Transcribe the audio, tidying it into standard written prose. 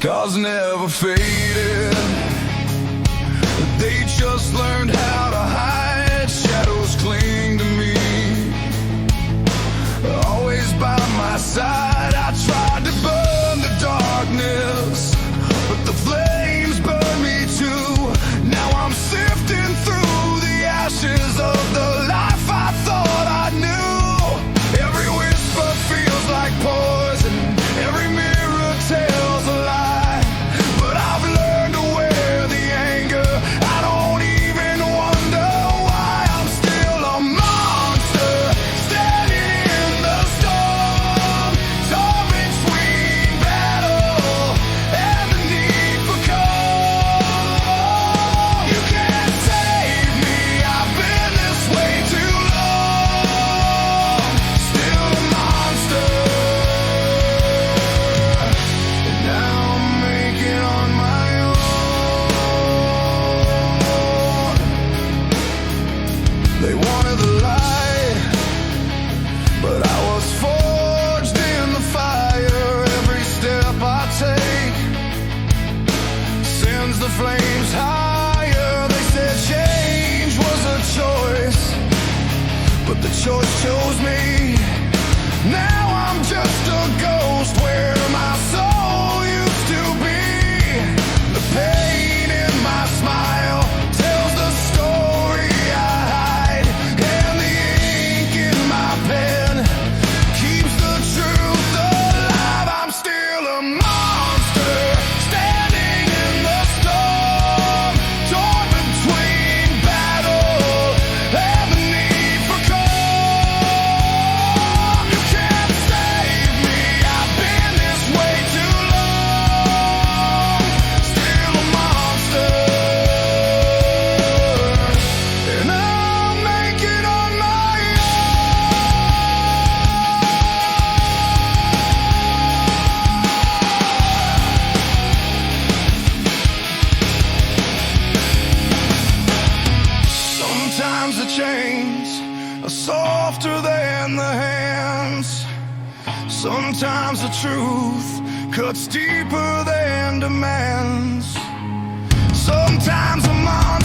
scars never faded. They just learned how to hide. Shadows cling to me, always by my side. I tried to burn the darkness, but the flames burn me too. Now I'm sifting through the ashes of the life I thought I knew. Every whisper feels like poison, every mirror tells a lie. But I've learned to wear the anger. I don't even wonder why. I'm still a monster, standing in the storm, torn between battle and the need for calm. You can't save me, I've been this way too long. Still a monster, and now I'm making on my own. They wanted the light, but I was forged in the fire. Every step I take sends the flames higher. They said change was a choice, but the choice chose me. Now I'm just a ghost where my soul used to be. The pain in my smile tells the story I hide, and the ink in my pen keeps the truth alive. I'm still a monster, standing in the storm, torn between battle and the need for calm. You can't save me, I've been this way too long. Still a monster, and I'll make it on my Sometimes the chains are softer than the hands. Sometimes the truth cuts deeper than demands. Sometimes a monster